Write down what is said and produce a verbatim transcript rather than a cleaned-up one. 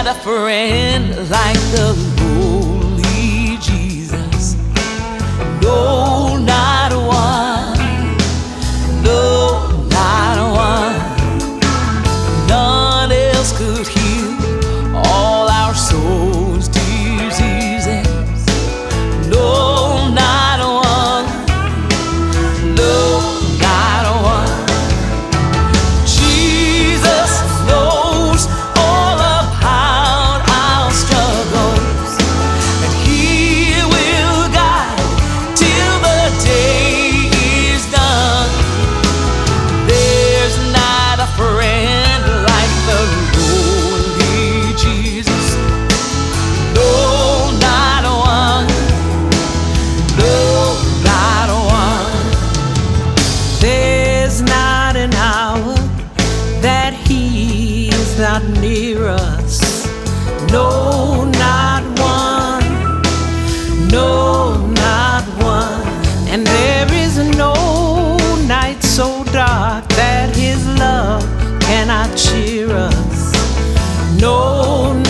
a friend like the lowly Jesus. No, not one. No, not one. None else could heal all our souls' diseases. No, not one. No, not one. Jesus knows all about our struggles, and He will guide till the day is done. There's not a friend like the lowly Jesus. No, not one. No, not one. There's not an hour that He is not near us. No, not one. No, not one. And there is no night so dark that His love cannot cheer us. No,